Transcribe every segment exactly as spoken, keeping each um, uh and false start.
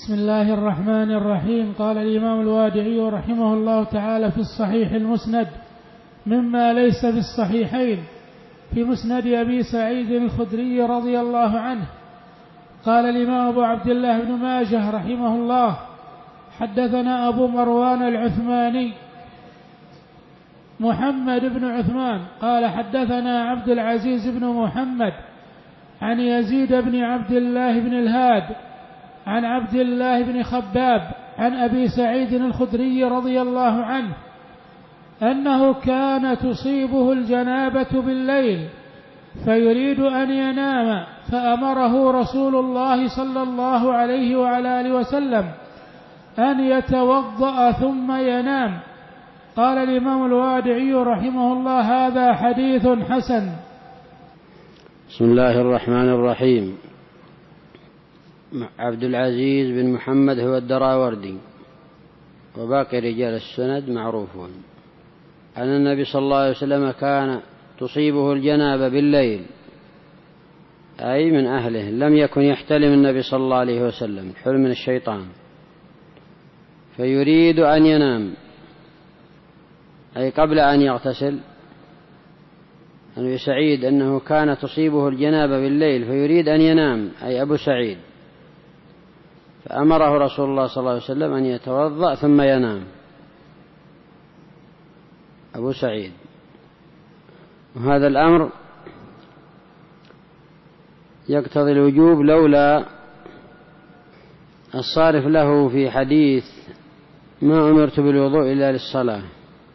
بسم الله الرحمن الرحيم. قال الإمام الوادعي رحمه الله تعالى في الصحيح المسند مما ليس في الصحيحين في مسند أبي سعيد الخدري رضي الله عنه. قال الإمام أبو عبد الله بن ماجه رحمه الله حدثنا أبو مروان العثماني محمد بن عثمان قال حدثنا عبد العزيز بن محمد عن يزيد بن عبد الله بن الهاد عن عبد الله بن خباب عن أبي سعيد الخدري رضي الله عنه أنه كان تصيبه الجنابة بالليل فيريد أن ينام فأمره رسول الله صلى الله عليه وعلى آله وسلم أن يتوضأ ثم ينام. قال الإمام الوادعي رحمه الله هذا حديث حسن. بسم الله الرحمن الرحيم. عبد العزيز بن محمد هو الدراوردي وباقي رجال السند معروفون أن النبي صلى الله عليه وسلم كان تصيبه الجنابة بالليل، أي من أهله، لم يكن يحتلم النبي صلى الله عليه وسلم، حلم من الشيطان، فيريد أن ينام، أي قبل أن يغتسل. أبو سعيد أنه كان تصيبه الجنابة بالليل فيريد أن ينام، أي أبو سعيد، فأمره رسول الله صلى الله عليه وسلم أن يتوضأ ثم ينام. أبو سعيد، وهذا الأمر يقتضي الوجوب لولا الصارف له في حديث ما أمرت بالوضوء إلا للصلاة،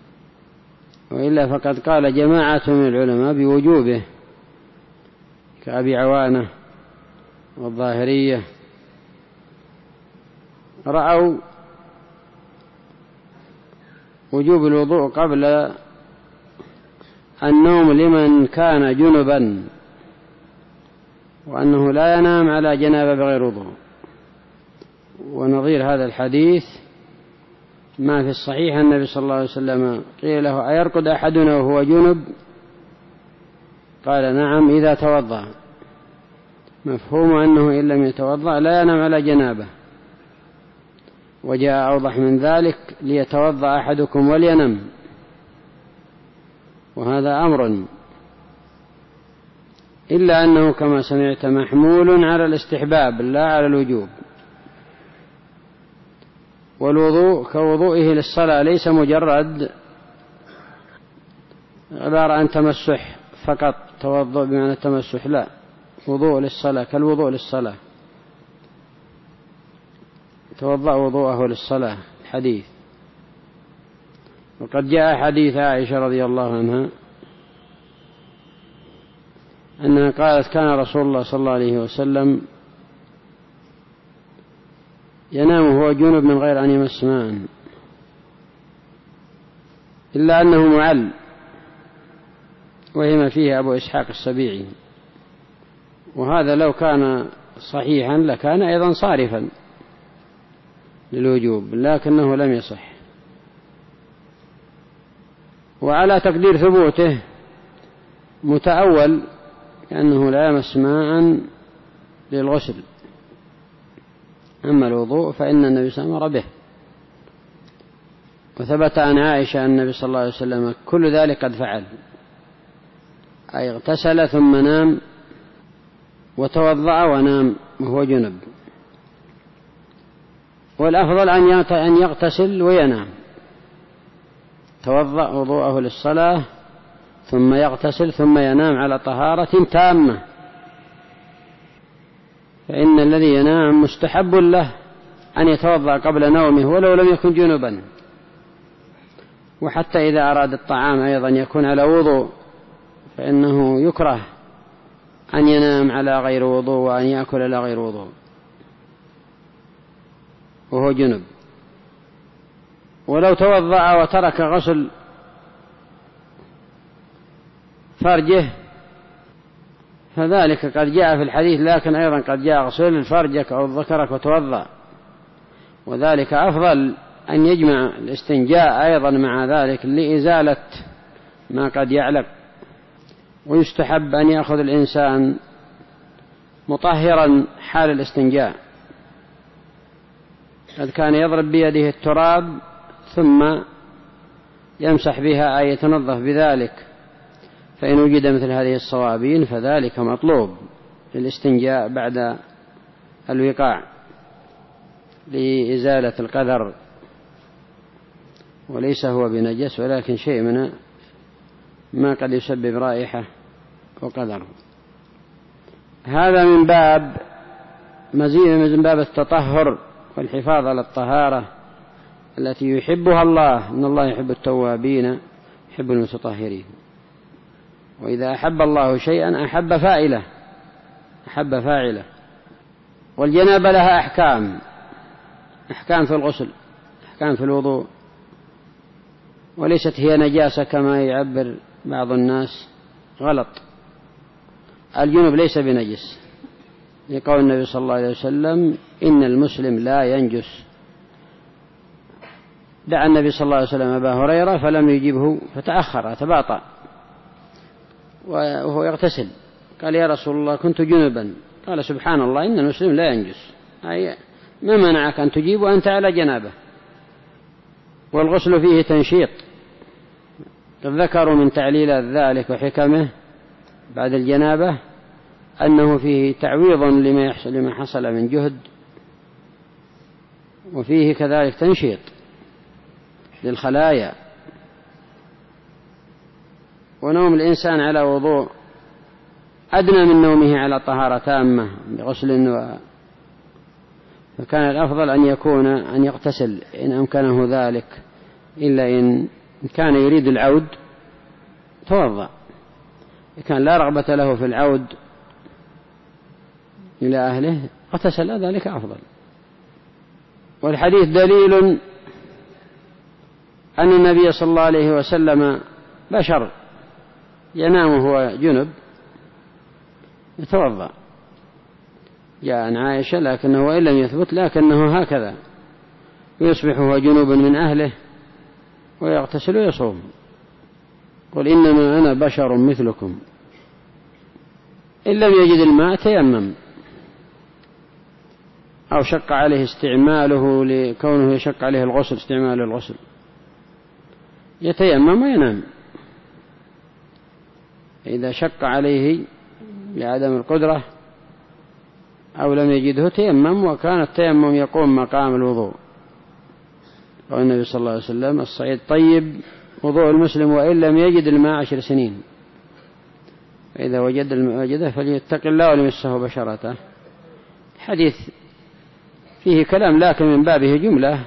وإلا فقد قال جماعة من العلماء بوجوبه كأبي عوانة والظاهرية، رأوا وجوب الوضوء قبل النوم لمن كان جنبا، وأنه لا ينام على جنابة بغير وضوء. ونظير هذا الحديث ما في الصحيح النبي صلى الله عليه وسلم قيل له أيرقد أحدنا وهو جنب؟ قال نعم إذا توضأ، مفهوم أنه إن لم يتوضأ لا ينام على جنابه. وجاء أوضح من ذلك ليتوضأ أحدكم ولينم، وهذا أمر، إلا أنه كما سمعت محمول على الاستحباب لا على الوجوب. والوضوء كوضوئه للصلاة ليس مجرد عبارة عن تمسح فقط، توضؤ بمعنى التمسح، لا، وضوء للصلاة كالوضوء للصلاة، توضأ وضوءه للصلاة حديث. وقد جاء حديث عائشة رضي الله عنها أنها قالت كان رسول الله صلى الله عليه وسلم ينام وهو جنب من غير أن يمس ماء، إلا أنه معل، وهم فيه أبو إسحاق السبيعي، وهذا لو كان صحيحا لكان أيضا صارفا للوجوب، لكنه لم يصح. وعلى تقدير ثبوته متأول لأنه لا يمس ماء للغسل، أما الوضوء فإن النبي صلى الله عليه وسلم أمر به. وثبت عن عائشة أن النبي صلى الله عليه وسلم كل ذلك قد فعل، أي اغتسل ثم نام، وتوضأ ونام وهو جنب. والأفضل أن يغتسل وينام، توضأ وضوءه للصلاة ثم يغتسل ثم ينام على طهارة تامة، فإن الذي ينام مستحب له أن يتوضأ قبل نومه ولو لم يكن جنبا. وحتى إذا أراد الطعام أيضا يكون على وضوء، فإنه يكره أن ينام على غير وضوء وأن يأكل على غير وضوء وهو جنب. ولو توضأ وترك غسل فرجه فذلك قد جاء في الحديث، لكن أيضا قد جاء غسل فرجك أو ذكرك وتوضأ، وذلك أفضل أن يجمع الاستنجاء أيضا مع ذلك لإزالة ما قد يعلق. ويستحب أن يأخذ الإنسان مطهرا حال الاستنجاء، قد كان يضرب بيده التراب ثم يمسح بها أي يتنظف بذلك، فإن وجد مثل هذه الصوابين فذلك مطلوب للاستنجاء بعد الوقاع لإزالة القذر، وليس هو بنجس ولكن شيء من ما قد يسبب رائحة وقذر. هذا من باب مزيد من باب التطهر والحفاظ على الطهارة التي يحبها الله، إن الله يحب التوابين يحب المتطهرين. وإذا أحب الله شيئا أحب فاعله أحب فاعله. والجنابة لها أحكام، أحكام في الغسل، أحكام في الوضوء، وليست هي نجاسة كما يعبر بعض الناس غلط. الجنب ليس بنجس، لقول النبي صلى الله عليه وسلم إن المسلم لا ينجس. دعا النبي صلى الله عليه وسلم أبا هريرة فلم يجبه فتأخر تباطأ وهو يغتسل، قال يا رسول الله كنت جنبا، قال سبحان الله إن المسلم لا ينجس، أي ما منعك أن تجيب وأنت على جنابه. والغسل فيه تنشيط، قد ذكروا من تعليل ذلك وحكمه بعد الجنابة أنه فيه تعويض لما يحصل لما حصل من جهد، وفيه كذلك تنشيط للخلايا. ونوم الإنسان على وضوء أدنى من نومه على طهارة تامة بغسل و... فكان الأفضل أن يكون أن يغتسل إن أمكنه ذلك، إلا إن كان يريد العود توضأ، إن كان لا رغبة له في العود إلى أهله اغتسل، ذلك أفضل. والحديث دليل أن النبي صلى الله عليه وسلم بشر ينام وهو جنب يتوضأ، جاء عن عائشة لكنه وإن لم يثبت لكنه هكذا يصبح هو جنوب من أهله ويغتسل ويصوم. قل إنما أنا بشر مثلكم، إن لم يجد الماء تيمم، أو شق عليه استعماله لكونه يشق عليه الغسل استعمال الغسل يتيمم وينام. إذا شق عليه لعدم القدرة أو لم يجده تيمم، وكان التيمم يقوم مقام الوضوء. قال النبي صلى الله عليه وسلم الصعيد طيب وضوء المسلم وإن لم يجد الماء عشر سنين، فإذا وجد وجده فليتق الله وليمسه بشرته. حديث فيه كلام لكن من بابه جملة،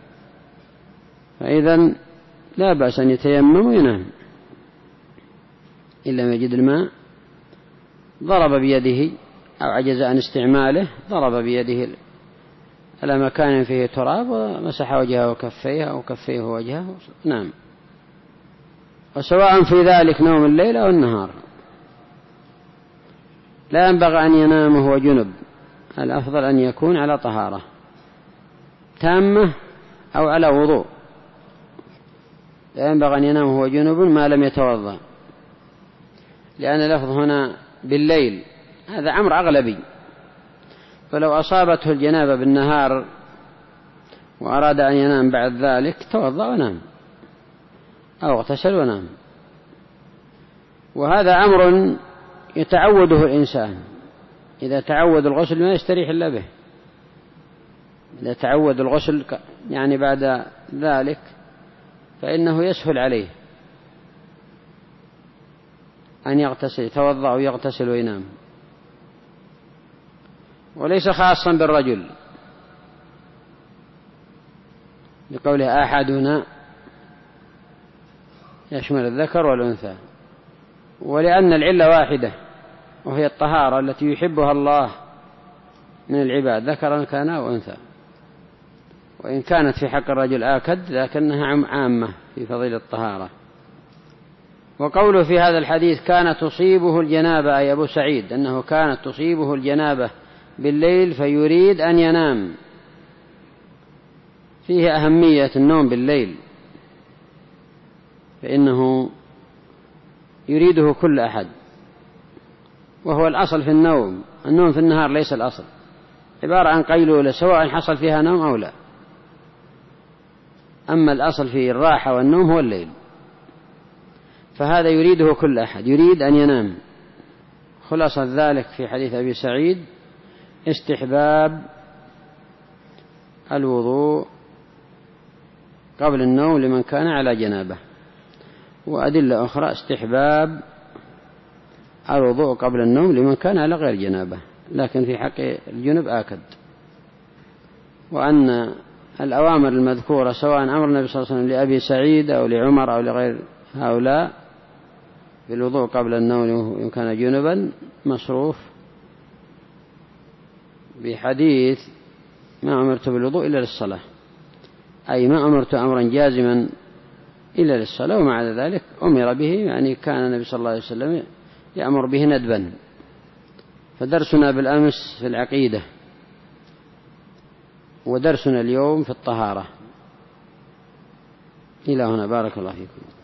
فإذا لا بأس أن يتيمم وينام إن لم يجد الماء. ضرب بيده أو عجز عن استعماله ضرب بيده على مكان فيه تراب ومسح وجهه وكفيه أو كفيه وجهه، نعم. وسواء في ذلك نوم الليل أو النهار لا ينبغي أن ينام وهو جنب، الأفضل أن يكون على طهارة تامة أو على وضوء. لا ينبغي أن ينام وهو جنب ما لم يتوضأ، لأن اللفظ هنا بالليل هذا أمر أغلبي، فلو أصابته الجنابة بالنهار وأراد أن ينام بعد ذلك توضأ ونام أو اغتسل ونام. وهذا أمر يتعوده الإنسان، إذا تعود الغسل ما يستريح إلا به. إذا تعود الغسل يعني بعد ذلك فإنه يسهل عليه أن يغتسل، يتوضأ ويغتسل وينام. وليس خاصا بالرجل لقوله أحدنا يشمل الذكر والأنثى، ولأن العلة واحدة وهي الطهارة التي يحبها الله من العباد ذكرا كان أو أنثى، وإن كانت في حق الرجل آكد لكنها عامة في فضيلة الطهارة. وقوله في هذا الحديث كانت تصيبه الجنابة، أي أبو سعيد أنه كانت تصيبه الجنابة بالليل فيريد أن ينام، فيه أهمية النوم بالليل، فإنه يريده كل أحد، وهو الأصل في النوم. النوم في النهار ليس الأصل، عبارة عن قيلولة سواء حصل فيها نوم أو لا. أما الأصل في الراحة والنوم هو الليل، فهذا يريده كل أحد، يريد أن ينام. خلاصة ذلك في حديث أبي سعيد استحباب الوضوء قبل النوم لمن كان على جنابه، وأدلة أخرى استحباب الوضوء قبل النوم لمن كان على غير جنابه، لكن في حق الجنب آكد. وأن الأوامر المذكورة سواء أمر النبي صلى الله عليه وسلم لأبي سعيد أو لعمر أو لغير هؤلاء بالوضوء قبل النوم إن كان جنبا مصروف بحديث ما أمرت بالوضوء إلا للصلاة، أي ما أمرت أمرا جازما إلا للصلاة، ومع ذلك أمر به، يعني كان النبي صلى الله عليه وسلم يأمر به ندبا. فدرسنا بالأمس في العقيدة، ودرسنا اليوم في الطهارة. إلى هنا، بارك الله فيكم.